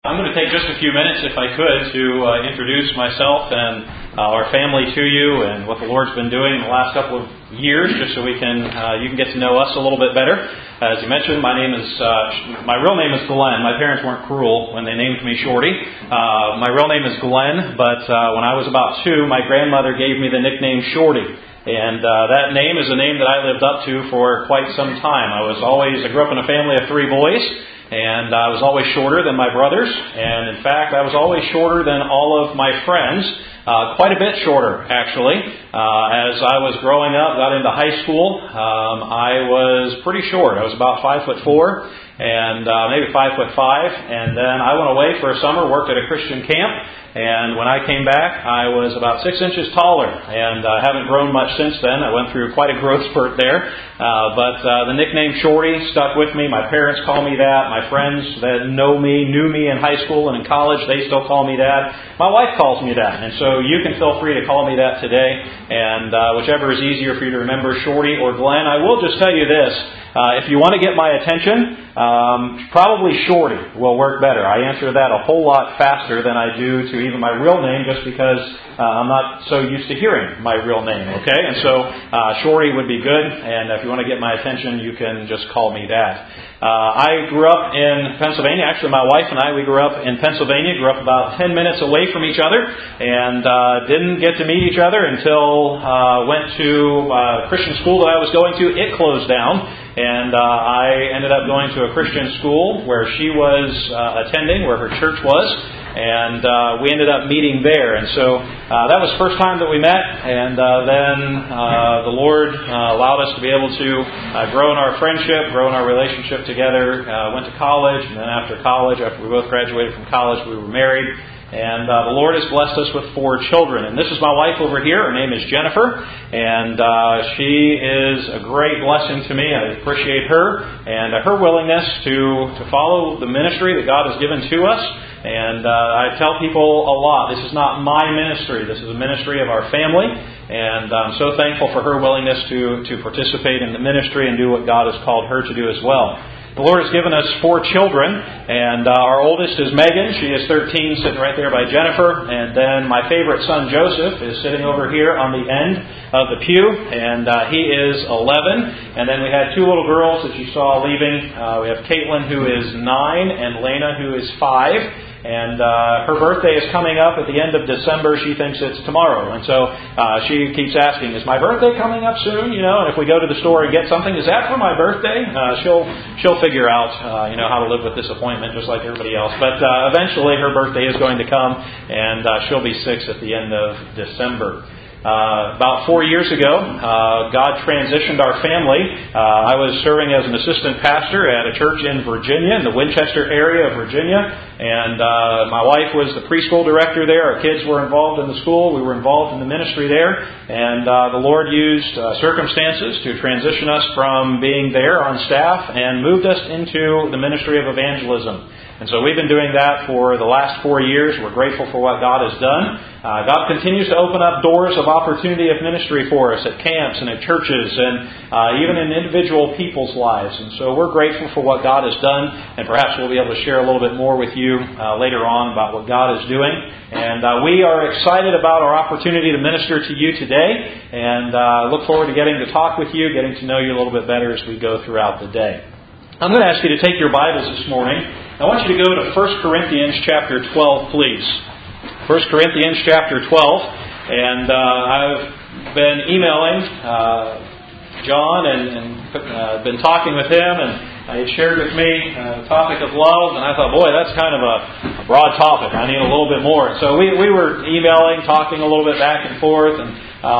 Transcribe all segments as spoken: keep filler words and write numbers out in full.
I'm going to take just a few minutes, if I could, to uh, introduce myself and uh, our family to you and what the Lord's been doing in the last couple of years, just so we can uh, you can get to know us a little bit better. As you mentioned, my name is uh, my real name is Glenn. My parents weren't cruel when they named me Shorty. Uh, my real name is Glenn, but uh, when I was about two, my grandmother gave me the nickname Shorty. And uh, that name is a name that I lived up to for quite some time. I was always I grew up in a family of three boys. And I was always shorter than my brothers. And in fact, I was always shorter than all of my friends. Uh, quite a bit shorter, actually. Uh, as I was growing up, got into high school, um, I was pretty short. I was about five foot four and uh, maybe five foot five. And then I went away for a summer, worked at a Christian camp. And when I came back, I was about six inches taller, and I uh, haven't grown much since then. I went through quite a growth spurt there. Uh, but uh, the nickname Shorty stuck with me. My parents call me that. My friends that know me, knew me in high school and in college, they still call me that. My wife calls me that. And so you can feel free to call me that today. And uh, whichever is easier for you to remember, Shorty or Glenn. I will just tell you this. Uh, if you want to get my attention, um, probably Shorty will work better. I answer that a whole lot faster than I do to even my real name, just because uh, I'm not so used to hearing my real name, okay? And so uh, Shorty would be good, and if you want to get my attention, you can just call me that. Uh, I grew up in Pennsylvania. Actually, my wife and I, we grew up in Pennsylvania, grew up about ten minutes away from each other, and uh, didn't get to meet each other until uh, went to uh, Christian school that I was going to. It closed down. And uh, I ended up going to a Christian school where she was uh, attending, where her church was, and uh, we ended up meeting there. And so uh, that was the first time that we met, and uh, then uh, the Lord uh, allowed us to be able to uh, grow in our friendship, grow in our relationship together. Uh, went to college, and then after college, after we both graduated from college, we were married. And uh, the Lord has blessed us with four children. And this is my wife over here. Her name is Jennifer. And uh, she is a great blessing to me. I appreciate her and uh, her willingness to, to follow the ministry that God has given to us. And uh, I tell people a lot, this is not my ministry. This is a ministry of our family. And I'm so thankful for her willingness to, to participate in the ministry and do what God has called her to do as well. The Lord has given us four children, and uh, our oldest is Megan. She is thirteen, sitting right there by Jennifer. And then my favorite son, Joseph, is sitting over here on the end of the pew, and uh, he is eleven. And then we had two little girls that you saw leaving. Uh, we have Caitlin, who is nine, and Lena, who is five. And uh, her birthday is coming up at the end of December. She thinks it's tomorrow. And so uh, she keeps asking, is my birthday coming up soon? You know, and if we go to the store and get something, is that for my birthday? Uh, she'll she'll figure out, uh, you know, how to live with disappointment just like everybody else. But uh, eventually her birthday is going to come, and uh, she'll be six at the end of December. Uh, about four years ago, uh, God transitioned our family. Uh, I was serving as an assistant pastor at a church in Virginia, in the Winchester area of Virginia. And uh, my wife was the preschool director there. Our kids were involved in the school. We were involved in the ministry there. And uh, the Lord used uh, circumstances to transition us from being there on staff and moved us into the ministry of evangelism. And so we've been doing that for the last four years. We're grateful for what God has done. Uh, God continues to open up doors of opportunity of ministry for us at camps and at churches and uh, even in individual people's lives. And so we're grateful for what God has done. And perhaps we'll be able to share a little bit more with you uh, later on about what God is doing. And uh, we are excited about our opportunity to minister to you today. And uh, look forward to getting to talk with you, getting to know you a little bit better as we go throughout the day. I'm going to ask you to take your Bibles this morning. I want you to go to First Corinthians chapter twelve, please. First Corinthians chapter twelve. And uh, I've been emailing uh, John and, and uh, been talking with him, and uh, he shared with me uh, the topic of love, and I thought, boy, that's kind of a, a broad topic. I need a little bit more. So we, we were emailing, talking a little bit back and forth, and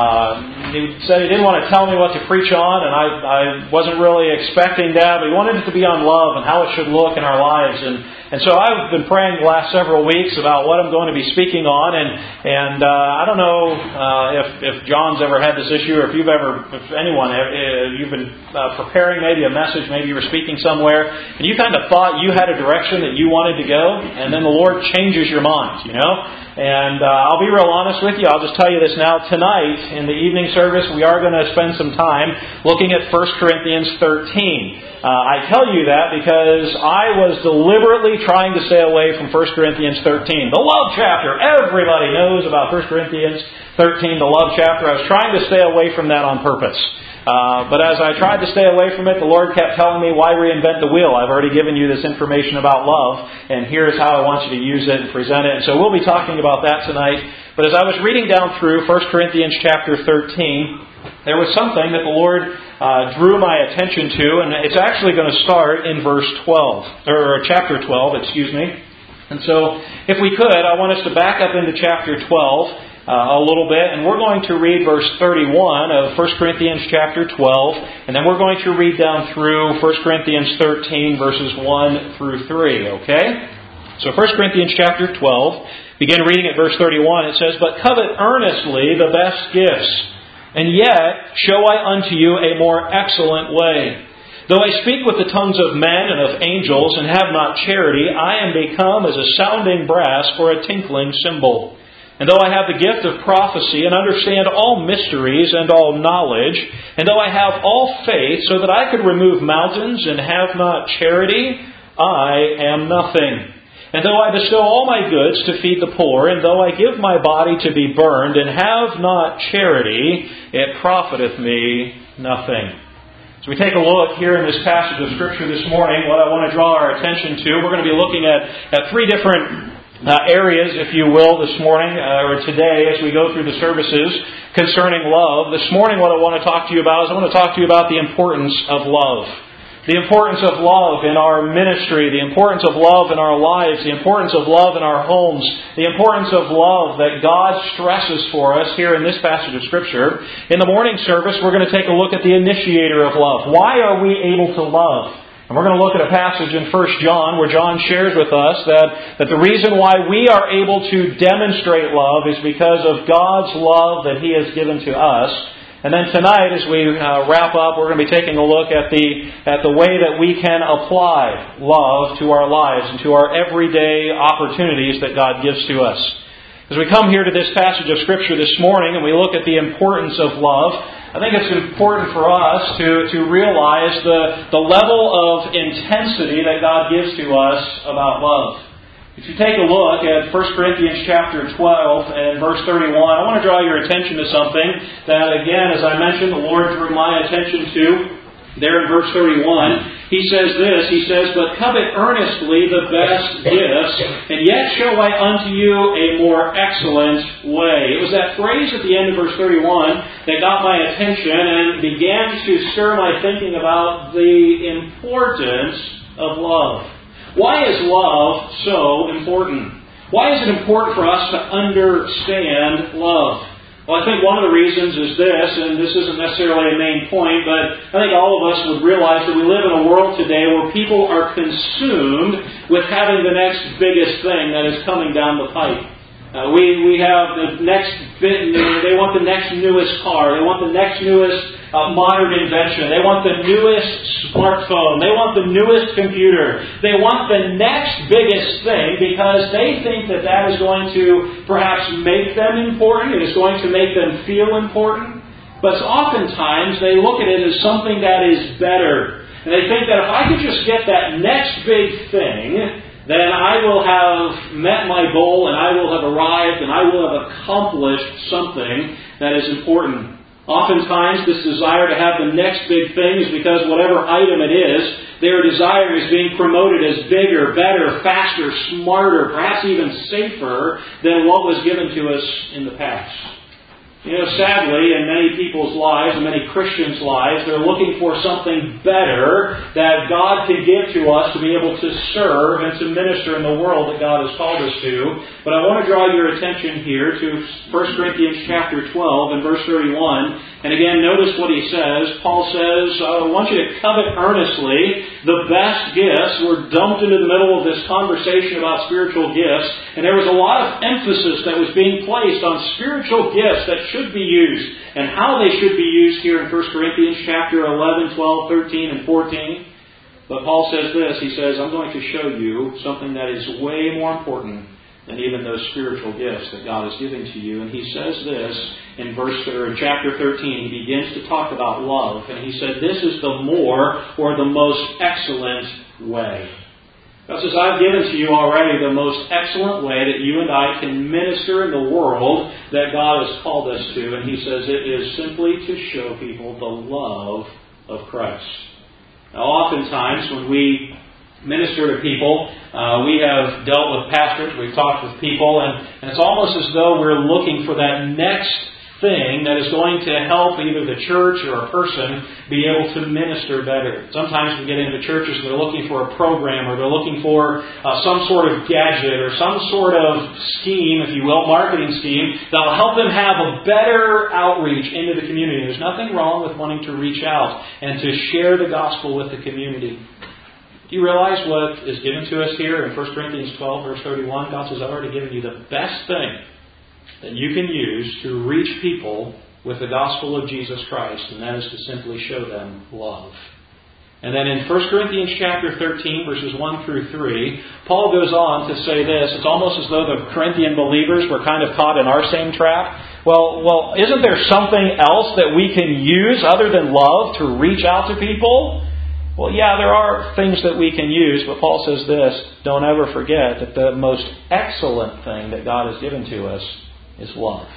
Uh, he said he didn't want to tell me what to preach on, and I, I wasn't really expecting that, but he wanted it to be on love and how it should look in our lives. And, and so I've been praying the last several weeks about what I'm going to be speaking on, and, and uh, I don't know uh, if, if John's ever had this issue, or if you've ever, if anyone, if you've been uh, preparing maybe a message, maybe you were speaking somewhere, and you kind of thought you had a direction that you wanted to go, and then the Lord changes your mind, you know? And uh, I'll be real honest with you. I'll just tell you this now. Tonight, in the evening service, we are going to spend some time looking at First Corinthians thirteen. Uh, I tell you that because I was deliberately trying to stay away from First Corinthians thirteen. The love chapter. Everybody knows about First Corinthians thirteen, the love chapter. I was trying to stay away from that on purpose. Uh, but as I tried to stay away from it, the Lord kept telling me, why reinvent the wheel? I've already given you this information about love, and here's how I want you to use it and present it. And so we'll be talking about that tonight. But as I was reading down through First Corinthians chapter thirteen, there was something that the Lord uh, drew my attention to, and it's actually going to start in verse twelve, or chapter twelve, excuse me. And so, if we could, I want us to back up into chapter twelve. Uh, a little bit, and we're going to read verse thirty-one of First Corinthians chapter twelve, and then we're going to read down through First Corinthians thirteen, verses one through three, okay? So First Corinthians chapter twelve, begin reading at verse thirty-one, it says, "But covet earnestly the best gifts, and yet show I unto you a more excellent way. Though I speak with the tongues of men and of angels, and have not charity, I am become as a sounding brass or a tinkling cymbal. And though I have the gift of prophecy and understand all mysteries and all knowledge, and though I have all faith so that I could remove mountains and have not charity, I am nothing. And though I bestow all my goods to feed the poor, and though I give my body to be burned and have not charity, it profiteth me nothing." So we take a look here in this passage of Scripture this morning. What I want to draw our attention to, we're going to be looking at, at three different Uh, areas, if you will, this morning, uh, or today as we go through the services concerning love. This morning what I want to talk to you about is I want to talk to you about the importance of love. The importance of love in our ministry, the importance of love in our lives, the importance of love in our homes, the importance of love that God stresses for us here in this passage of Scripture. In the morning service, we're going to take a look at the initiator of love. Why are we able to love? And we're going to look at a passage in First John where John shares with us that, that the reason why we are able to demonstrate love is because of God's love that He has given to us. And then tonight, as we uh, wrap up, we're going to be taking a look at the at the way that we can apply love to our lives and to our everyday opportunities that God gives to us. As we come here to this passage of Scripture this morning and we look at the importance of love, I think it's important for us to, to realize the, the level of intensity that God gives to us about love. If you take a look at First Corinthians chapter twelve and verse thirty-one, I want to draw your attention to something that, again, as I mentioned, the Lord drew my attention to. There in verse thirty-one, He says this, He says, "But covet earnestly the best gifts, and yet show I unto you a more excellent way." It was that phrase at the end of verse thirty-one that got my attention and began to stir my thinking about the importance of love. Why is love so important? Why is it important for us to understand love? Well, I think one of the reasons is this, and this isn't necessarily a main point, but I think all of us would realize that we live in a world today where people are consumed with having the next biggest thing that is coming down the pipe. Uh, we, we have the next bit, they want the next newest car, they want the next newest uh, modern invention, they want the newest smartphone, they want the newest computer, they want the next biggest thing because they think that that is going to perhaps make them important, it is going to make them feel important, but oftentimes they look at it as something that is better. And they think that if I could just get that next big thing, then I will have met my goal and I will have arrived and I will have accomplished something that is important. Oftentimes this desire to have the next big thing is because whatever item it is, their desire is being promoted as bigger, better, faster, smarter, perhaps even safer than what was given to us in the past. You know, sadly, in many people's lives, in many Christians' lives, they're looking for something better that God can give to us to be able to serve and to minister in the world that God has called us to. But I want to draw your attention here to First Corinthians chapter twelve and verse thirty-one. And again, notice what he says. Paul says, I want you to covet earnestly the best gifts. We're dumped into the middle of this conversation about spiritual gifts. And there was a lot of emphasis that was being placed on spiritual gifts that should be used and how they should be used here in First Corinthians chapter eleven, twelve, thirteen, and fourteen. But Paul says this, he says, I'm going to show you something that is way more important than even those spiritual gifts that God is giving to you. And he says this in verse or in chapter thirteen. He begins to talk about love, and he said, "This is the more or the most excellent way." God says, "I've given to you already the most excellent way that you and I can minister in the world that God has called us to." And he says it is simply to show people the love of Christ. Now, oftentimes when we minister to people, uh, we have dealt with pastors, we've talked with people, and, and it's almost as though we're looking for that next thing that is going to help either the church or a person be able to minister better. Sometimes we get into churches and they're looking for a program, or they're looking for uh, some sort of gadget or some sort of scheme, if you will, marketing scheme, that will help them have a better outreach into the community. There's nothing wrong with wanting to reach out and to share the gospel with the community. Do you realize what is given to us here in First Corinthians twelve, verse thirty-one? God says, "I've already given you the best thing that you can use to reach people with the gospel of Jesus Christ, and that is to simply show them love." And then in First Corinthians chapter thirteen, verses one through three, Paul goes on to say this. It's almost as though the Corinthian believers were kind of caught in our same trap. Well, well, isn't there something else that we can use other than love to reach out to people? Well, yeah, there are things that we can use, but Paul says this: don't ever forget that the most excellent thing that God has given to us is love.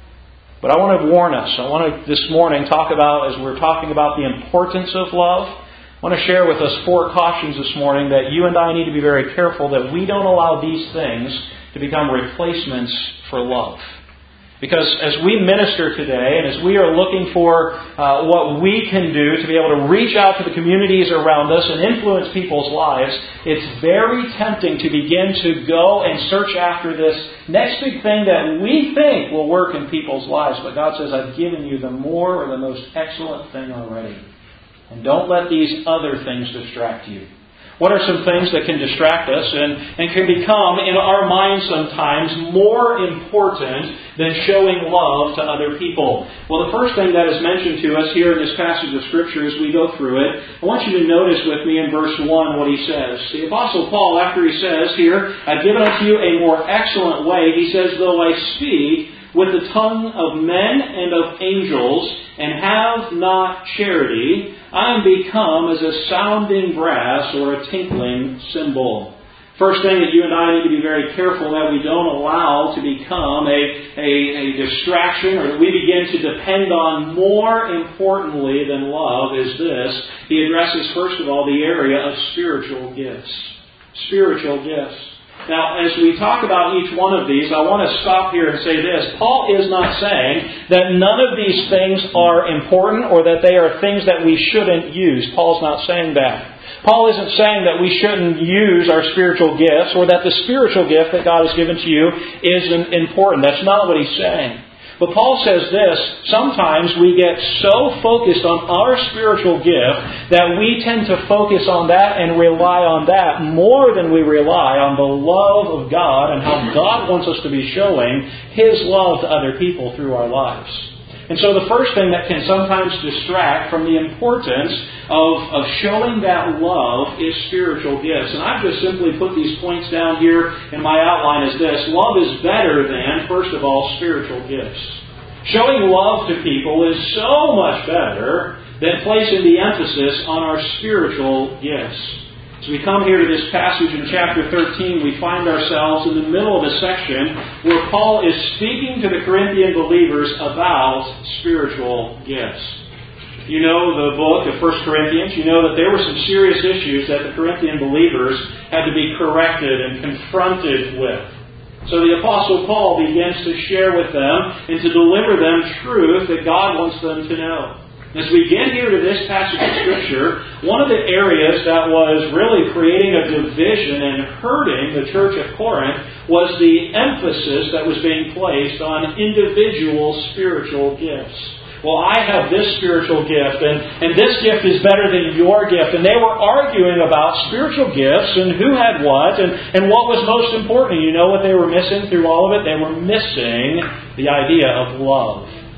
But I want to warn us. I want to this morning talk about, as we're talking about the importance of love, I want to share with us four cautions this morning that you and I need to be very careful that we don't allow these things to become replacements for love. Because as we minister today, and as we are looking for uh, what we can do to be able to reach out to the communities around us and influence people's lives, it's very tempting to begin to go and search after this next big thing that we think will work in people's lives. But God says, "I've given you the more or the most excellent thing already. And don't let these other things distract you." What are some things that can distract us and, and can become, in our minds sometimes, more important than showing love to other people? Well, the first thing that is mentioned to us here in this passage of Scripture as we go through it, I want you to notice with me in verse one what he says. The Apostle Paul, after he says here, "I've given unto you a more excellent way," he says, "though I speak with the tongue of men and of angels, and have not charity, I am become as a sounding brass or a tinkling cymbal." First thing that you and I need to be very careful that we don't allow to become a, a, a distraction, or that we begin to depend on more importantly than love is this. He addresses, first of all, the area of spiritual gifts. Spiritual gifts. Now, as we talk about each one of these, I want to stop here and say this. Paul is not saying that none of these things are important or that they are things that we shouldn't use. Paul's not saying that. Paul isn't saying that we shouldn't use our spiritual gifts or that the spiritual gift that God has given to you isn't important. That's not what he's saying. But Paul says this: sometimes we get so focused on our spiritual gift that we tend to focus on that and rely on that more than we rely on the love of God and how God wants us to be showing His love to other people through our lives. And so the first thing that can sometimes distract from the importance of, of showing that love is spiritual gifts. And I've just simply put these points down here in my outline as this. Love is better than, first of all, spiritual gifts. Showing love to people is so much better than placing the emphasis on our spiritual gifts. As we come here to this passage in chapter thirteen, we find ourselves in the middle of a section where Paul is speaking to the Corinthian believers about spiritual gifts. You know the book of First Corinthians. You know that there were some serious issues that the Corinthian believers had to be corrected and confronted with. So the Apostle Paul begins to share with them and to deliver them truth that God wants them to know. As we get here to this passage of Scripture, one of the areas that was really creating a division and hurting the church at Corinth was the emphasis that was being placed on individual spiritual gifts. Well, I have this spiritual gift, and, and this gift is better than your gift. And they were arguing about spiritual gifts and who had what and, and what was most important. You know what they were missing through all of it? They were missing the idea of love.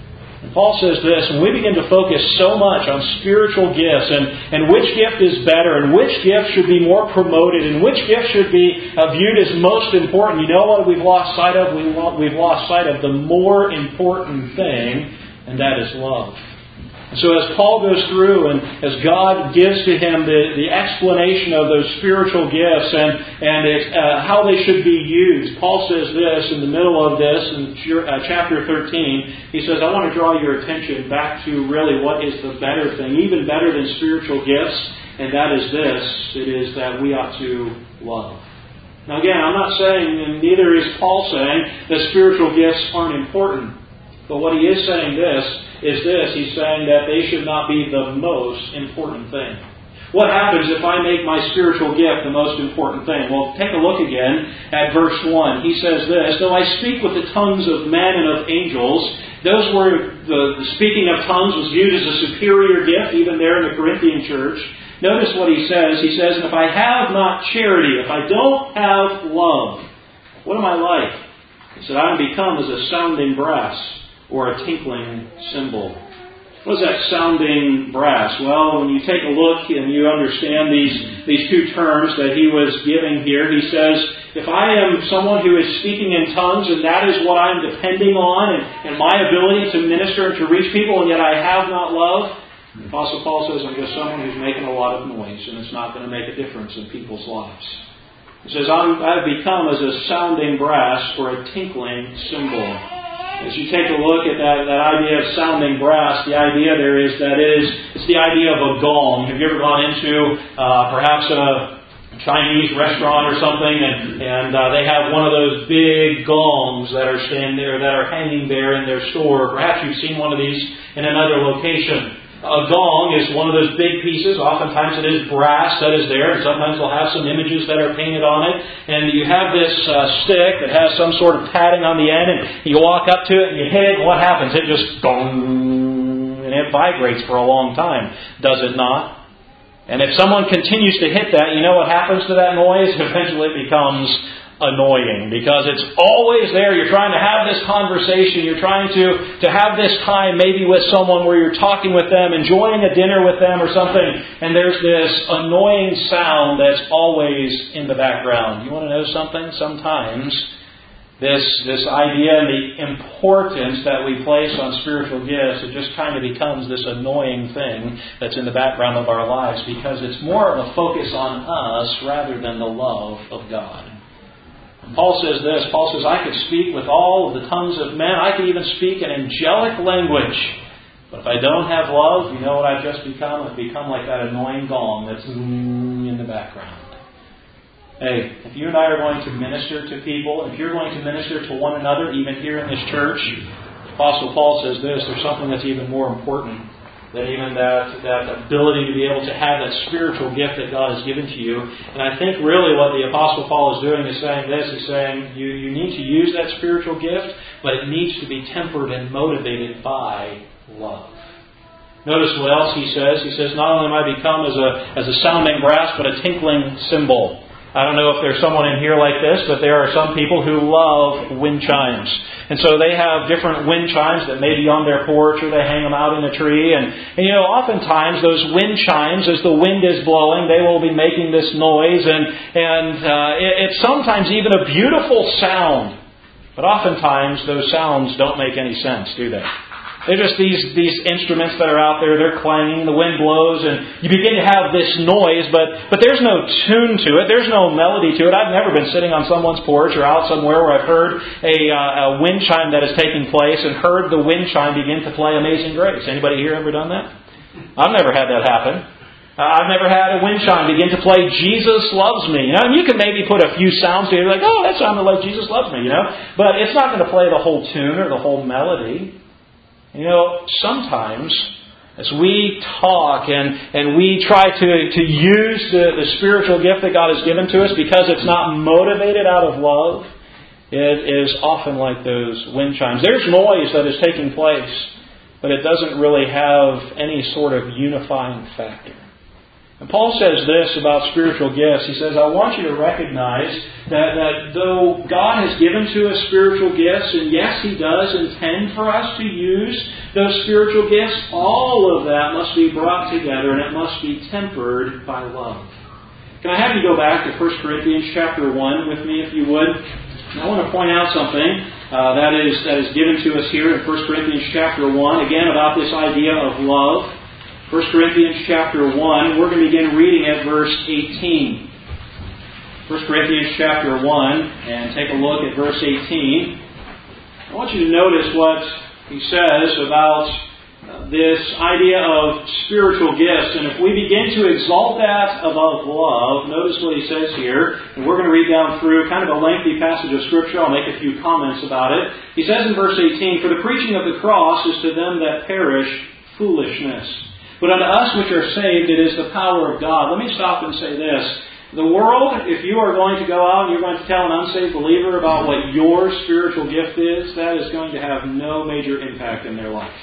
And Paul says this, when we begin to focus so much on spiritual gifts and, and which gift is better and which gift should be more promoted and which gift should be uh, viewed as most important, you know what we've lost sight of? We, we've lost sight of the more important thing, and that is love. So as Paul goes through and as God gives to him the, the explanation of those spiritual gifts and, and it, uh, how they should be used, Paul says this in the middle of this in chapter thirteen. He says, I want to draw your attention back to really what is the better thing, even better than spiritual gifts, and that is this. It is that we ought to love. Now again, I'm not saying, and neither is Paul saying, that spiritual gifts aren't important. But what he is saying this is this. He's saying that they should not be the most important thing. What happens if I make my spiritual gift the most important thing? Well, take a look again at verse one. He says this, though I speak with the tongues of men and of angels, those were the, the speaking of tongues was viewed as a superior gift, even there in the Corinthian church. Notice what he says. He says, if I have not charity, if I don't have love, what am I like? He said, I am become as a sounding brass, or a tinkling cymbal. What is that sounding brass? Well, when you take a look and you understand these, these two terms that he was giving here, he says, if I am someone who is speaking in tongues and that is what I'm depending on and, and my ability to minister and to reach people and yet I have not love, the Apostle Paul says I'm just someone who's making a lot of noise and it's not going to make a difference in people's lives. He says, I'm, I've become as a sounding brass or a tinkling cymbal. As you take a look at that, that idea of sounding brass, the idea there is that it is it's the idea of a gong. Have you ever gone into uh, perhaps a Chinese restaurant or something, and, and uh, they have one of those big gongs that are standing there, that are hanging there in their store? Perhaps you've seen one of these in another location. A gong is one of those big pieces. Oftentimes it is brass that is there, and sometimes they'll have some images that are painted on it. And you have this uh, stick that has some sort of padding on the end, and you walk up to it and you hit it, and what happens? It just gong, and it vibrates for a long time. Does it not? And if someone continues to hit that, you know what happens to that noise? Eventually it becomes annoying because it's always there. You're trying to have this conversation. You're trying to, to have this time maybe with someone where you're talking with them, enjoying a dinner with them or something, and there's this annoying sound that's always in the background. You want to know something? Sometimes this, this idea and the importance that we place on spiritual gifts, it just kind of becomes this annoying thing that's in the background of our lives because it's more of a focus on us rather than the love of God. Paul says this, Paul says, I could speak with all of the tongues of men. I could even speak an angelic language. But if I don't have love, you know what I've just become? I've become like that annoying gong that's in the background. Hey, if you and I are going to minister to people, if you're going to minister to one another, even here in this church, the Apostle Paul says this, there's something that's even more important than even that, that ability to be able to have that spiritual gift that God has given to you. And I think really what the Apostle Paul is doing is saying this. He's saying you, you need to use that spiritual gift, but it needs to be tempered and motivated by love. Notice what else he says. He says, not only am I become as a, as a sounding brass, but a tinkling cymbal. I don't know if there's someone in here like this, but there are some people who love wind chimes. And so they have different wind chimes that may be on their porch or they hang them out in a tree. And, and you know, oftentimes those wind chimes, as the wind is blowing, they will be making this noise. And, and uh, it, it's sometimes even a beautiful sound. But oftentimes those sounds don't make any sense, do they? They're just these, these instruments that are out there, they're clanging, the wind blows, and you begin to have this noise, but, but there's no tune to it, there's no melody to it. I've never been sitting on someone's porch or out somewhere where I've heard a, uh, a wind chime that is taking place and heard the wind chime begin to play Amazing Grace. Anybody here ever done that? I've never had that happen. Uh, I've never had a wind chime begin to play Jesus Loves Me. You know, and you can maybe put a few sounds to it, like, oh, that sounded like Jesus Loves Me, you know. But it's not going to play the whole tune or the whole melody. You know, sometimes as we talk and, and we try to, to use the, the spiritual gift that God has given to us because it's not motivated out of love, it is often like those wind chimes. There's noise that is taking place, but it doesn't really have any sort of unifying factor. And Paul says this about spiritual gifts. He says, I want you to recognize that, that though God has given to us spiritual gifts, and yes, He does intend for us to use those spiritual gifts, all of that must be brought together and it must be tempered by love. Can I have you go back to First Corinthians chapter one with me, if you would? And I want to point out something uh, that is that is given to us here in First Corinthians chapter one, again about this idea of love. First Corinthians chapter one, we're going to begin reading at verse eighteen. First Corinthians chapter one, and take a look at verse eighteen. I want you to notice what he says about this idea of spiritual gifts. And if we begin to exalt that above love, notice what he says here. And we're going to read down through kind of a lengthy passage of Scripture. I'll make a few comments about it. He says in verse eighteen, For the preaching of the cross is to them that perish foolishness. But unto us which are saved, it is the power of God. Let me stop and say this. The world, if you are going to go out and you're going to tell an unsaved believer about what your spiritual gift is, that is going to have no major impact in their life.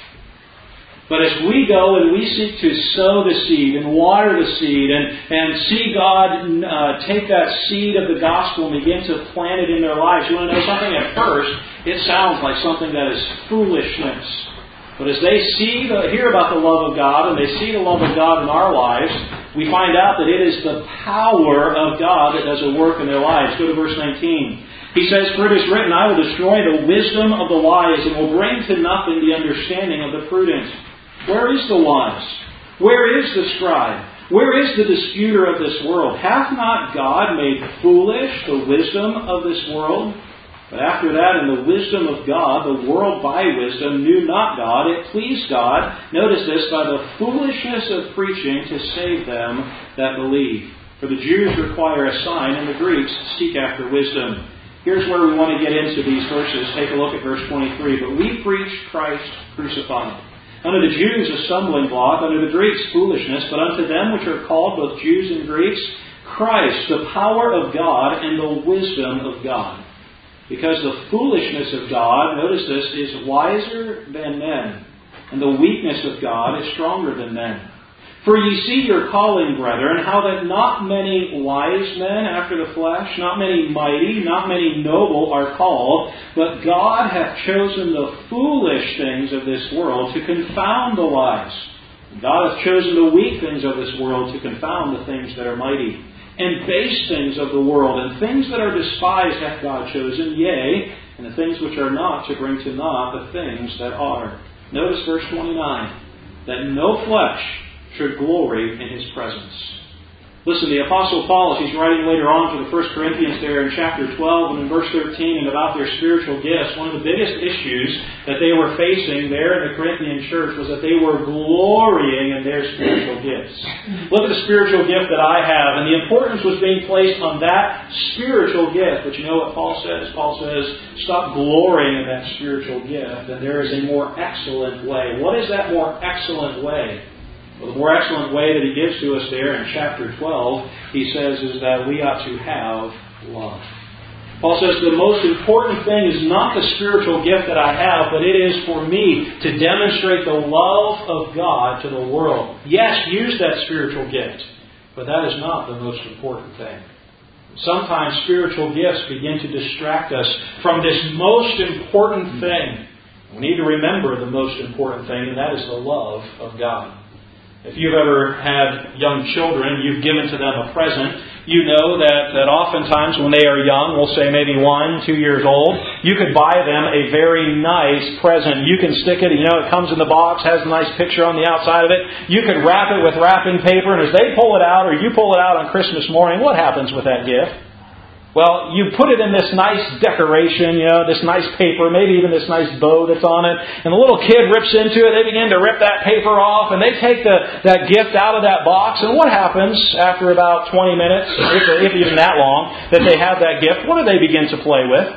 But as we go and we seek to sow the seed and water the seed and, and see God uh, take that seed of the gospel and begin to plant it in their lives, you want to know something? At first, it sounds like something that is foolishness. But as they see, the, hear about the love of God, and they see the love of God in our lives, we find out that it is the power of God that does a work in their lives. Go to verse nineteen. He says, For it is written, I will destroy the wisdom of the wise, and will bring to nothing the understanding of the prudent. Where is the wise? Where is the scribe? Where is the disputer of this world? Hath not God made foolish the wisdom of this world? But after that, in the wisdom of God, the world by wisdom knew not God. It pleased God, notice this, by the foolishness of preaching to save them that believe. For the Jews require a sign, and the Greeks seek after wisdom. Here's where we want to get into these verses. Take a look at verse twenty-three. But we preach Christ crucified. Unto the Jews a stumbling block, unto the Greeks foolishness, but unto them which are called, both Jews and Greeks, Christ, the power of God and the wisdom of God. Because the foolishness of God, notice this, is wiser than men, and the weakness of God is stronger than men. For ye see your calling, brethren, how that not many wise men after the flesh, not many mighty, not many noble are called, but God hath chosen the foolish things of this world to confound the wise. God hath chosen the weak things of this world to confound the things that are mighty. And base things of the world, and things that are despised hath God chosen, yea, and the things which are not, to bring to naught the things that are. Notice verse twenty-nine, that no flesh should glory in His presence. Listen, the Apostle Paul, as he's writing later on to the First Corinthians there in chapter twelve and in verse thirteen and about their spiritual gifts, one of the biggest issues that they were facing there in the Corinthian church was that they were glorying in their spiritual gifts. Look at the spiritual gift that I have, and the importance was being placed on that spiritual gift. But you know what Paul says? Paul says, stop glorying in that spiritual gift, and there is a more excellent way. What is that more excellent way? Well, the more excellent way that he gives to us there in chapter twelve, he says, is that we ought to have love. Paul says the most important thing is not the spiritual gift that I have, but it is for me to demonstrate the love of God to the world. Yes, use that spiritual gift, but that is not the most important thing. Sometimes spiritual gifts begin to distract us from this most important thing. We need to remember the most important thing, and that is the love of God. If you've ever had young children, you've given to them a present, you know that, that oftentimes when they are young, we'll say maybe one, two years old, you could buy them a very nice present. You can stick it, you know, it comes in the box, has a nice picture on the outside of it. You could wrap it with wrapping paper, and as they pull it out, or you pull it out on Christmas morning, what happens with that gift? Well, you put it in this nice decoration, you know, this nice paper, maybe even this nice bow that's on it, and the little kid rips into it, they begin to rip that paper off, and they take the, that gift out of that box, and what happens after about twenty minutes, if, if even that long, that they have that gift? What do they begin to play with?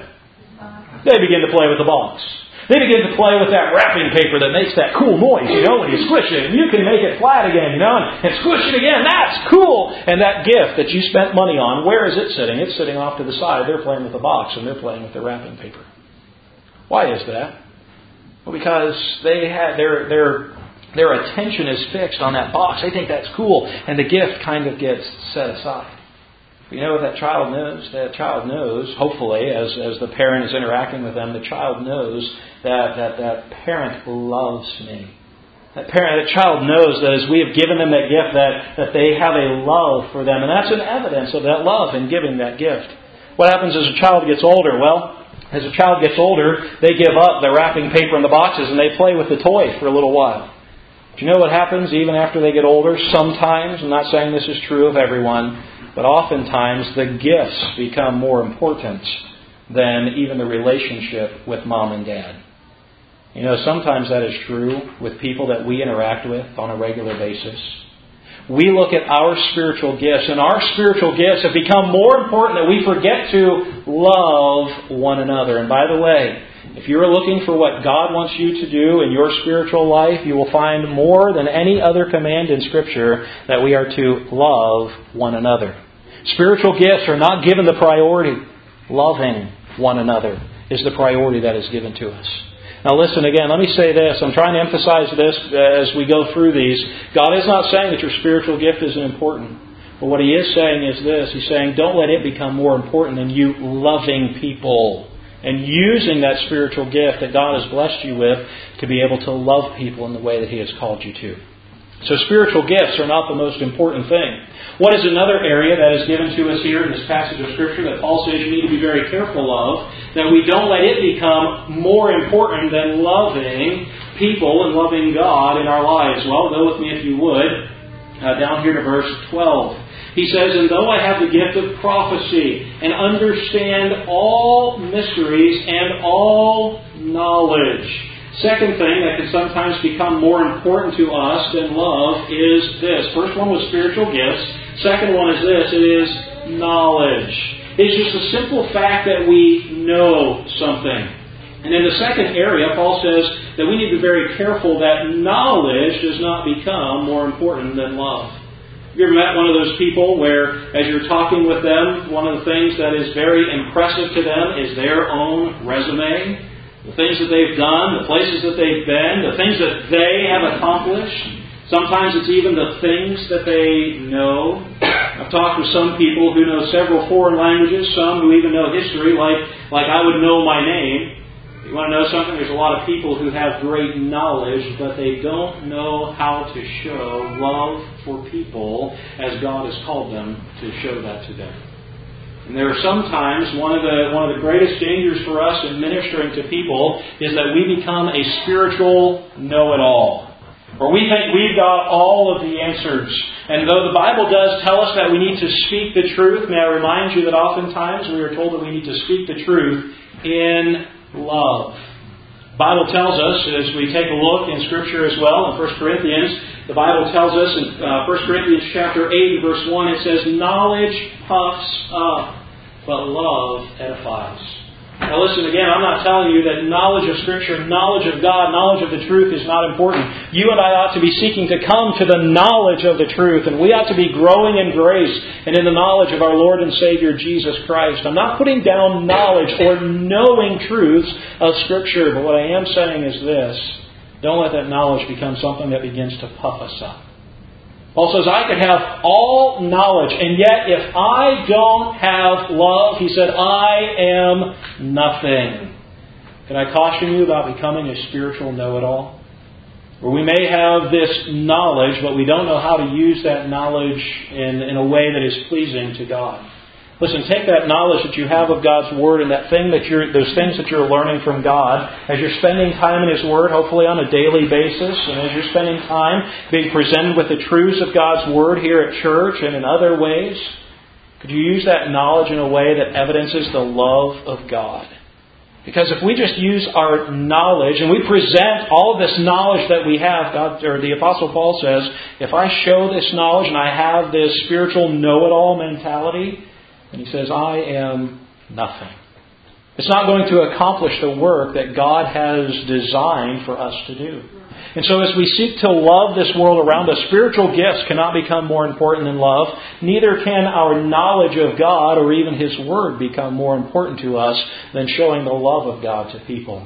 They begin to play with the box. They begin to play with that wrapping paper that makes that cool noise, you know, when you squish it. And you can make it flat again, you know, and, and squish it again. That's cool. And that gift that you spent money on, where is it sitting? It's sitting off to the side. They're playing with the box and they're playing with the wrapping paper. Why is that? Well, because they had their their Their attention is fixed on that box. They think that's cool. And the gift kind of gets set aside. You know what that child knows? That child knows, hopefully, as, as the parent is interacting with them, the child knows that that, that parent loves me. That parent, that child knows that as we have given them that gift, that, that they have a love for them. And that's an evidence of that love in giving that gift. What happens as a child gets older? Well, as a child gets older, they give up the wrapping paper and the boxes and they play with the toy for a little while. Do you know what happens even after they get older? Sometimes, I'm not saying this is true of everyone, but oftentimes the gifts become more important than even the relationship with mom and dad. You know, sometimes that is true with people that we interact with on a regular basis. We look at our spiritual gifts, and our spiritual gifts have become more important that we forget to love one another. And by the way, if you're looking for what God wants you to do in your spiritual life, you will find more than any other command in Scripture that we are to love one another. Spiritual gifts are not given the priority. Loving one another is the priority that is given to us. Now listen again, let me say this. I'm trying to emphasize this as we go through these. God is not saying that your spiritual gift isn't important. But what He is saying is this. He's saying don't let it become more important than you loving people and using that spiritual gift that God has blessed you with to be able to love people in the way that He has called you to. So spiritual gifts are not the most important thing. What is another area that is given to us here in this passage of Scripture that Paul says you need to be very careful of, that we don't let it become more important than loving people and loving God in our lives? Well, go with me if you would, uh, down here to verse twelve. He says, and though I have the gift of prophecy and understand all mysteries and all knowledge. Second thing that can sometimes become more important to us than love is this. First one was spiritual gifts. Second one is this. It is knowledge. It's just a simple fact that we know something. And in the second area, Paul says that we need to be very careful that knowledge does not become more important than love. Have you ever met one of those people where, as you're talking with them, one of the things that is very impressive to them is their own resume? The things that they've done, the places that they've been, the things that they have accomplished. Sometimes it's even the things that they know. I've talked with some people who know several foreign languages, some who even know history, like, like I would know my name. You want to know something? There's a lot of people who have great knowledge, but they don't know how to show love for people as God has called them to show that to them. And there are sometimes one of the one of the greatest dangers for us in ministering to people is that we become a spiritual know-it-all. Or we think we've got all of the answers. And though the Bible does tell us that we need to speak the truth, may I remind you that oftentimes we are told that we need to speak the truth in love. The Bible tells us, as we take a look in Scripture as well, in First Corinthians, the Bible tells us in uh, First Corinthians chapter eight, verse one, it says, knowledge puffs up, but love edifies. Now listen again, I'm not telling you that knowledge of Scripture, knowledge of God, knowledge of the truth is not important. You and I ought to be seeking to come to the knowledge of the truth, and we ought to be growing in grace and in the knowledge of our Lord and Savior Jesus Christ. I'm not putting down knowledge or knowing truths of Scripture, but what I am saying is this. Don't let that knowledge become something that begins to puff us up. Paul says, I could have all knowledge, and yet if I don't have love, he said, I am nothing. Can I caution you about becoming a spiritual know-it-all? Where we may have this knowledge, but we don't know how to use that knowledge in, in a way that is pleasing to God. Listen, take that knowledge that you have of God's Word and that thing that you're, those things that you're learning from God, as you're spending time in His Word, hopefully on a daily basis, and as you're spending time being presented with the truths of God's Word here at church and in other ways, could you use that knowledge in a way that evidences the love of God? Because if we just use our knowledge and we present all of this knowledge that we have, God, or the Apostle Paul says, if I show this knowledge and I have this spiritual know-it-all mentality, and he says, I am nothing. It's not going to accomplish the work that God has designed for us to do. And so as we seek to love this world around us, spiritual gifts cannot become more important than love. Neither can our knowledge of God or even His Word become more important to us than showing the love of God to people.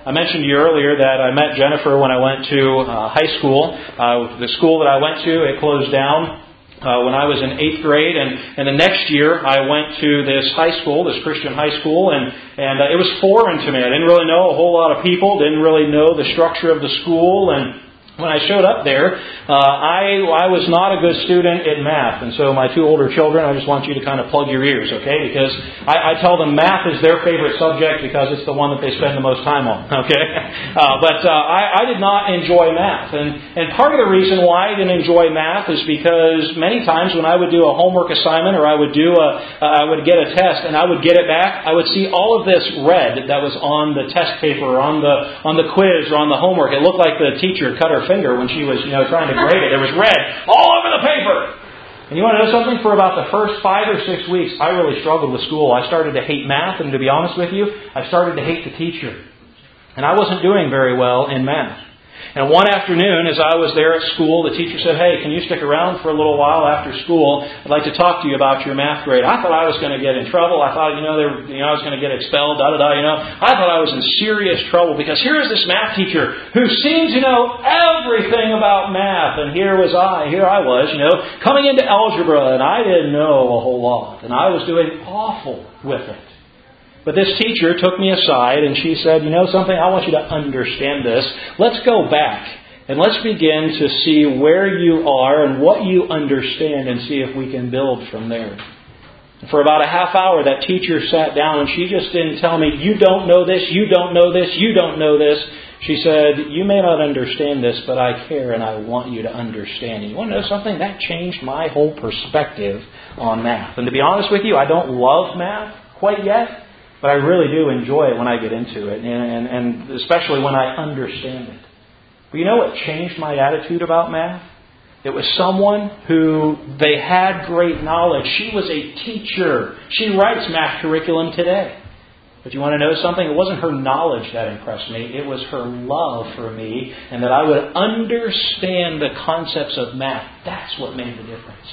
I mentioned to you earlier that I met Jennifer when I went to uh, high school. Uh, the school that I went to, it closed down uh, when I was in eighth grade, and, and the next year I went to this high school, this Christian high school, and, and uh, it was foreign to me. I didn't really know a whole lot of people, didn't really know the structure of the school, and when I showed up there, uh, I I was not a good student in math. And so my two older children, I just want you to kind of plug your ears, okay? Because I, I tell them math is their favorite subject because it's the one that they spend the most time on, okay? Uh, but uh, I, I did not enjoy math. And, and part of the reason why I didn't enjoy math is because many times when I would do a homework assignment or I would do a, uh, I would get a test and I would get it back, I would see all of this red that was on the test paper or on the, on the quiz or on the homework. It looked like the teacher cut her finger when she was, you know, trying to grade it. There was red all over the paper. And you want to know something? For about the first five or six weeks, I really struggled with school. I started to hate math, and to be honest with you, I started to hate the teacher. And I wasn't doing very well in math. And one afternoon, as I was there at school, the teacher said, "Hey, can you stick around for a little while after school? I'd like to talk to you about your math grade." I thought I was going to get in trouble. I thought, you know, they were, you know, I was going to get expelled, da da da. You know, I thought I was in serious trouble because here is this math teacher who seemed to know everything about math, and here was I, here I was, you know, coming into algebra, and I didn't know a whole lot, and I was doing awful with it. But this teacher took me aside and she said, "You know something, I want you to understand this. Let's go back and let's begin to see where you are and what you understand and see if we can build from there." And for about a half hour, that teacher sat down and she just didn't tell me, "You don't know this, you don't know this, you don't know this." She said, "You may not understand this, but I care and I want you to understand." And you want to know something? That changed my whole perspective on math. And to be honest with you, I don't love math quite yet. But I really do enjoy it when I get into it, and, and, and especially when I understand it. But you know what changed my attitude about math? It was someone who they had great knowledge. She was a teacher. She writes math curriculum today. But you want to know something? It wasn't her knowledge that impressed me. It was her love for me and that I would understand the concepts of math. That's what made the difference.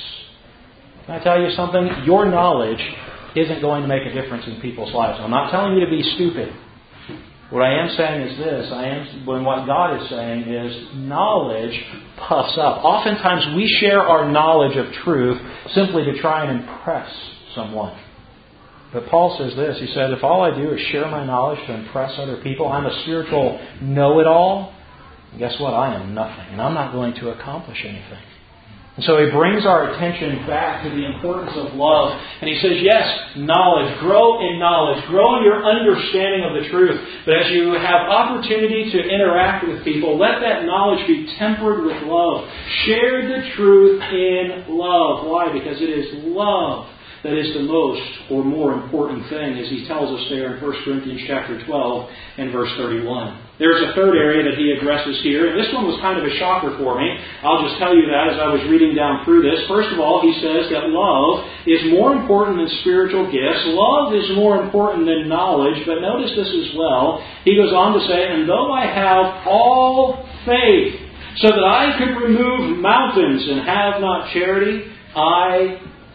Can I tell you something? Your knowledge isn't going to make a difference in people's lives. I'm not telling you to be stupid. What I am saying is this. I am, when what God is saying is knowledge puffs up. Oftentimes we share our knowledge of truth simply to try and impress someone. But Paul says this. He said, if all I do is share my knowledge to impress other people, I'm a spiritual know-it-all. Guess what? I am nothing. And I'm not going to accomplish anything. And so he brings our attention back to the importance of love. And he says, yes, knowledge. Grow in knowledge. Grow in your understanding of the truth. But as you have opportunity to interact with people, let that knowledge be tempered with love. Share the truth in love. Why? Because it is love that is the most or more important thing, as he tells us there in First Corinthians chapter twelve and verse thirty-one. There's a third area that he addresses here, and this one was kind of a shocker for me. I'll just tell you that as I was reading down through this. First of all, he says that love is more important than spiritual gifts. Love is more important than knowledge, but notice this as well. He goes on to say, and though I have all faith, so that I could remove mountains and have not charity, I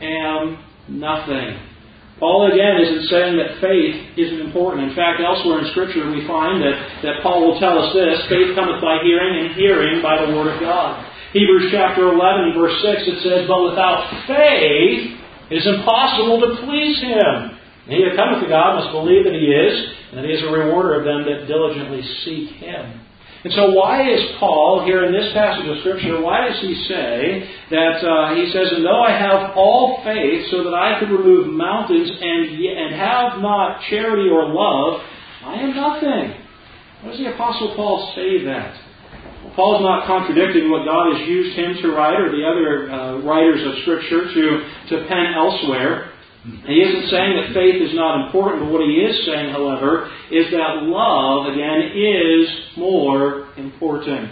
am nothing. Paul again isn't saying that faith isn't important. In fact, elsewhere in Scripture we find that, that Paul will tell us this, faith cometh by hearing, and hearing by the Word of God. Hebrews chapter eleven, verse six, it says, but without faith it is impossible to please Him. And he that cometh to God must believe that He is, and that He is a rewarder of them that diligently seek Him. And so why is Paul, here in this passage of Scripture, why does he say that, uh, he says, and though I have all faith so that I could remove mountains and, and have not charity or love, I am nothing. Why does the Apostle Paul say that? Well, Paul's not contradicting what God has used him to write or the other uh, writers of Scripture to, to pen elsewhere. He isn't saying that faith is not important, but what he is saying, however, is that love, again, is more important.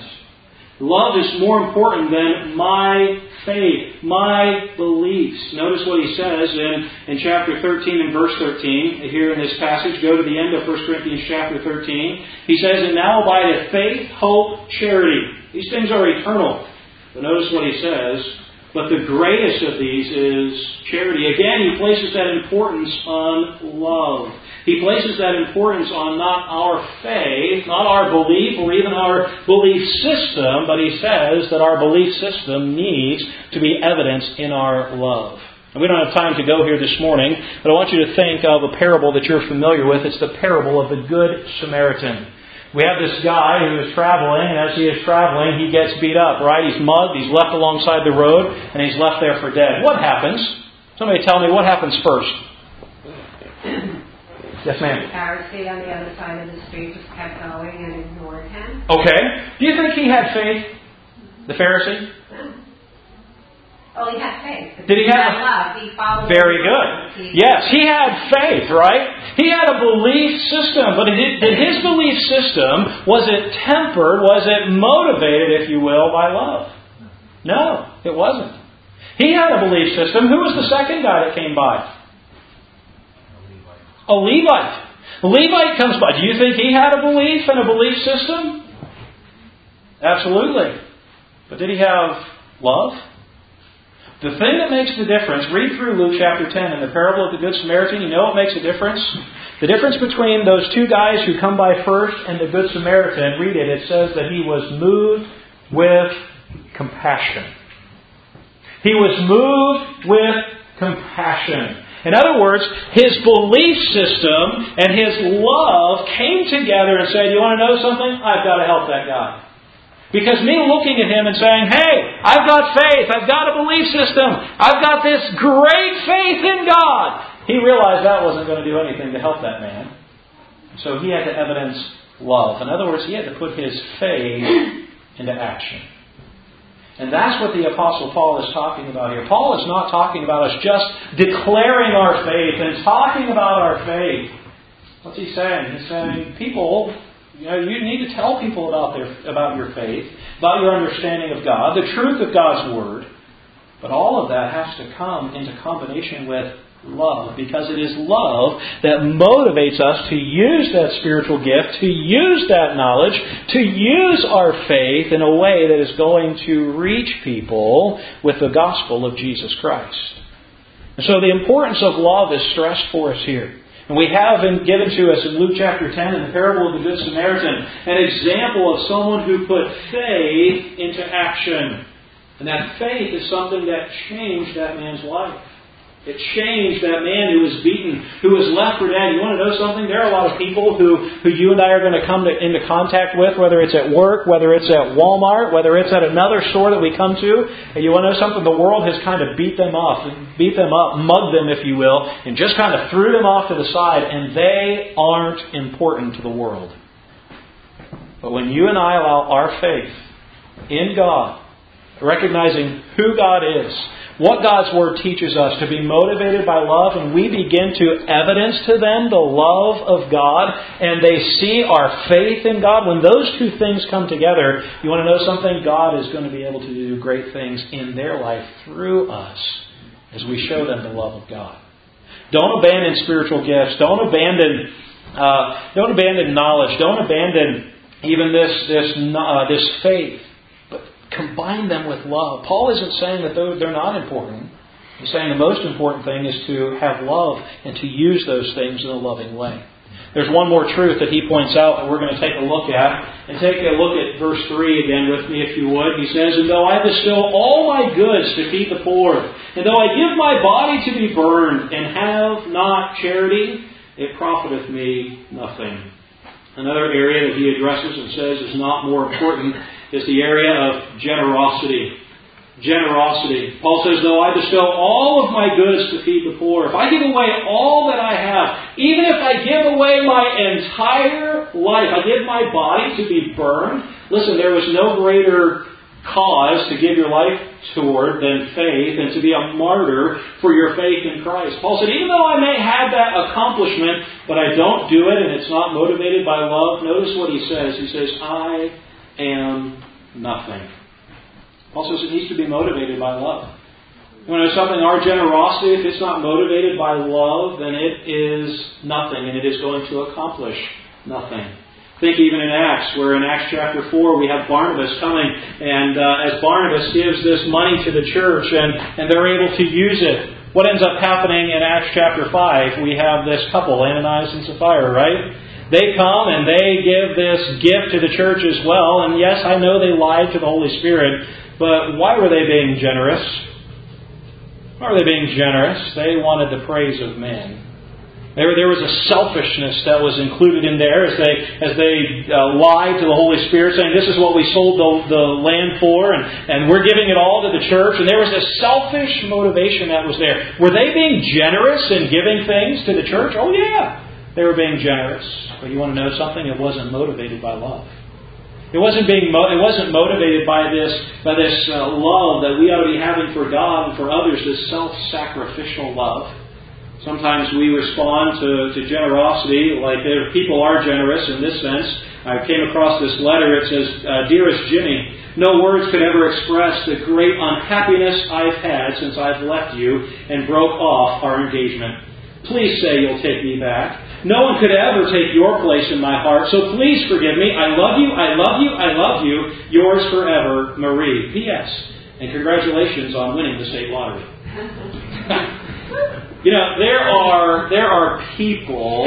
Love is more important than my faith, my beliefs. Notice what he says in, in chapter thirteen and verse thirteen. Here in this passage, go to the end of First Corinthians chapter thirteen. He says, and now abideth faith, hope, charity. These things are eternal. But notice what he says. But the greatest of these is charity. Again, he places that importance on love. He places that importance on not our faith, not our belief, or even our belief system, but he says that our belief system needs to be evidenced in our love. And we don't have time to go here this morning, but I want you to think of a parable that you're familiar with. It's the parable of the Good Samaritan. We have this guy who is traveling, and as he is traveling, he gets beat up, right? He's mugged, he's left alongside the road, and he's left there for dead. What happens? Somebody tell me what happens first. Yes, ma'am. The Pharisee on the other side of the street just kept going and ignored him. Okay. Do you think he had faith? The Pharisee? Oh, he had faith. Did he have love? He followed. Very good. He Yes, he had faith, right? He had a belief system, but did his belief system, was it tempered, was it motivated, if you will, by love? No, it wasn't. He had a belief system. Who was the second guy that came by? A Levite. A Levite comes by. Do you think he had a belief and a belief system? Absolutely. But did he have love? The thing that makes the difference, read through Luke chapter ten in the parable of the Good Samaritan, you know what makes a difference? The difference between those two guys who come by first and the Good Samaritan, read it, it says that he was moved with compassion. He was moved with compassion. In other words, his belief system and his love came together and said, you want to know something? I've got to help that guy. Because me looking at him and saying, hey, I've got faith, I've got a belief system, I've got this great faith in God. He realized that wasn't going to do anything to help that man. So he had to evidence love. In other words, he had to put his faith into action. And that's what the Apostle Paul is talking about here. Paul is not talking about us just declaring our faith and talking about our faith. What's he saying? He's saying, people, you know, you need to tell people about their about your faith, about your understanding of God, the truth of God's Word. But all of that has to come into combination with love, because it is love that motivates us to use that spiritual gift, to use that knowledge, to use our faith in a way that is going to reach people with the gospel of Jesus Christ. And so the importance of love is stressed for us here. And we have been given to us in Luke chapter ten, in the parable of the Good Samaritan, an example of someone who put faith into action. And that faith is something that changed that man's life. It changed that man who was beaten, who was left for dead. You want to know something? There are a lot of people who, who you and I are going to come to, into contact with, whether it's at work, whether it's at Walmart, whether it's at another store that we come to. And you want to know something? The world has kind of beat them off, beat them up, mugged them, if you will, and just kind of threw them off to the side, and they aren't important to the world. But when you and I allow our faith in God, recognizing who God is, what God's Word teaches us, to be motivated by love, and we begin to evidence to them the love of God, and they see our faith in God, when those two things come together, you want to know something? God is going to be able to do great things in their life through us as we show them the love of God. Don't abandon spiritual gifts. Don't abandon, uh, don't abandon knowledge. Don't abandon even this this uh, this faith. Combine them with love. Paul isn't saying that they're not important. He's saying the most important thing is to have love and to use those things in a loving way. There's one more truth that he points out that we're going to take a look at. And take a look at verse three again with me, if you would. He says, and though I bestow all my goods to feed the poor, and though I give my body to be burned, and have not charity, it profiteth me nothing. Another area that he addresses and says is not more important is the area of generosity. Generosity. Paul says, though I bestow all of my goods to feed the poor, if I give away all that I have, even if I give away my entire life, I give my body to be burned. Listen, there was no greater cause to give your life toward than faith, and to be a martyr for your faith in Christ. Paul said, even though I may have that accomplishment, but I don't do it, and it's not motivated by love, notice what he says. He says, I am nothing. Paul says it needs to be motivated by love. You know something? Our generosity, if it's not motivated by love, then it is nothing, and it is going to accomplish nothing. Think even in Acts, where in Acts chapter four we have Barnabas coming, and uh, as Barnabas gives this money to the church, and, and they're able to use it. What ends up happening in Acts chapter five? We have this couple, Ananias and Sapphira, right? They come and they give this gift to the church as well. And yes, I know they lied to the Holy Spirit, but why were they being generous? Why were they being generous? They wanted the praise of men. There, there was a selfishness that was included in there as they as they uh, lied to the Holy Spirit, saying, this is what we sold the, the land for, and, and we're giving it all to the church. And there was a selfish motivation that was there. Were they being generous in giving things to the church? Oh yeah, they were being generous. But you want to know something? It wasn't motivated by love. It wasn't being mo- it wasn't motivated by this by this uh, love that we ought to be having for God and for others, this self-sacrificial love. Sometimes we respond to, to generosity like there, people are generous in this sense. I came across this letter. It says, uh, Dearest Jimmy, no words could ever express the great unhappiness I've had since I've left you and broke off our engagement. Please say you'll take me back. No one could ever take your place in my heart, so please forgive me. I love you, I love you, I love you. Yours forever, Marie. P S. And congratulations on winning the state lottery. You know, there are there are people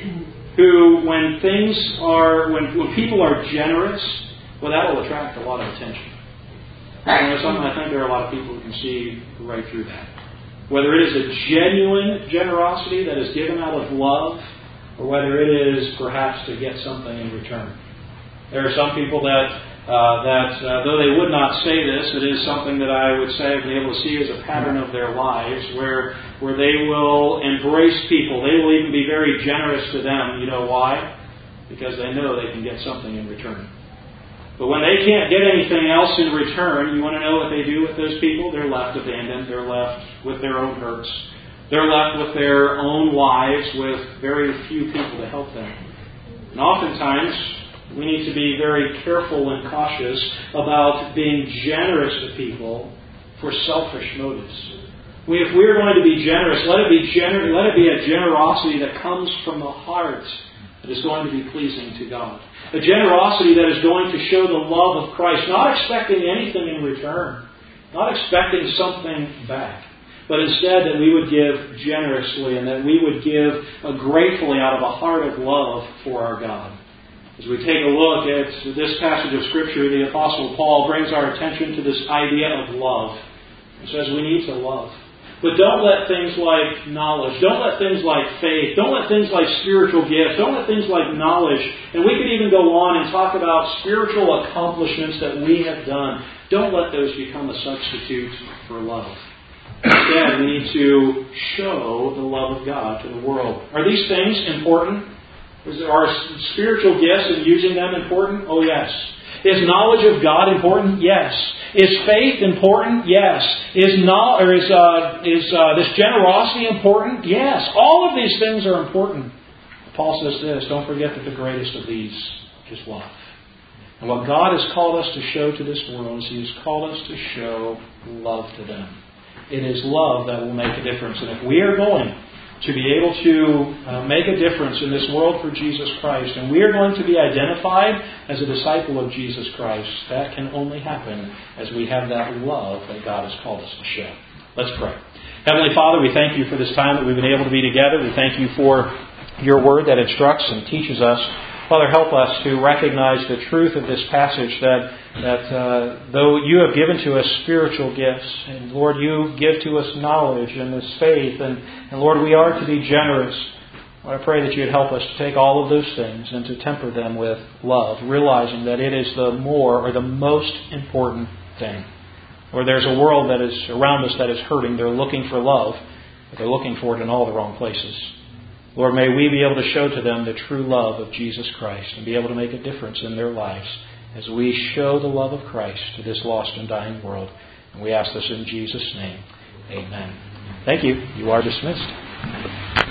who, when things are, when, when people are generous, well, that will attract a lot of attention. And there's something I think there are a lot of people who can see right through that. Whether it is a genuine generosity that is given out of love, or whether it is perhaps to get something in return. There are some people that Uh, that uh, though they would not say this, it is something that I would say I've been able to see as a pattern of their lives, where where they will embrace people. They will even be very generous to them. You know why? Because they know they can get something in return. But when they can't get anything else in return, you want to know what they do with those people? They're left abandoned. They're left with their own hurts. They're left with their own lives, with very few people to help them. And oftentimes, we need to be very careful and cautious about being generous to people for selfish motives. We, if we're going to be generous, let it be gener- let it be a generosity that comes from the heart that is going to be pleasing to God. A generosity that is going to show the love of Christ, not expecting anything in return, not expecting something back, but instead that we would give generously and that we would give gratefully out of a heart of love for our God. As we take a look at this passage of Scripture, the Apostle Paul brings our attention to this idea of love. He says we need to love. But don't let things like knowledge, don't let things like faith, don't let things like spiritual gifts, don't let things like knowledge, and we could even go on and talk about spiritual accomplishments that we have done. Don't let those become a substitute for love. Instead, we need to show the love of God to the world. Are these things important? Is our spiritual gifts and using them important? Oh, yes. Is knowledge of God important? Yes. Is faith important? Yes. Is no, or is uh, is uh, this generosity important? Yes. All of these things are important. Paul says this, don't forget that the greatest of these is love. And what God has called us to show to this world is He has called us to show love to them. It is love that will make a difference. And if we are going to be able to uh, make a difference in this world for Jesus Christ, and we are going to be identified as a disciple of Jesus Christ, that can only happen as we have that love that God has called us to show. Let's pray. Heavenly Father, we thank You for this time that we've been able to be together. We thank You for Your Word that instructs and teaches us. Father, help us to recognize the truth of this passage that that uh, though You have given to us spiritual gifts, and Lord, You give to us knowledge and this faith, and, and Lord, we are to be generous. Lord, I pray that You'd help us to take all of those things and to temper them with love, realizing that it is the more or the most important thing. Or there's a world that is around us that is hurting. They're looking for love, but they're looking for it in all the wrong places. Lord, may we be able to show to them the true love of Jesus Christ and be able to make a difference in their lives as we show the love of Christ to this lost and dying world. And we ask this in Jesus' name. Amen. Thank you. You are dismissed.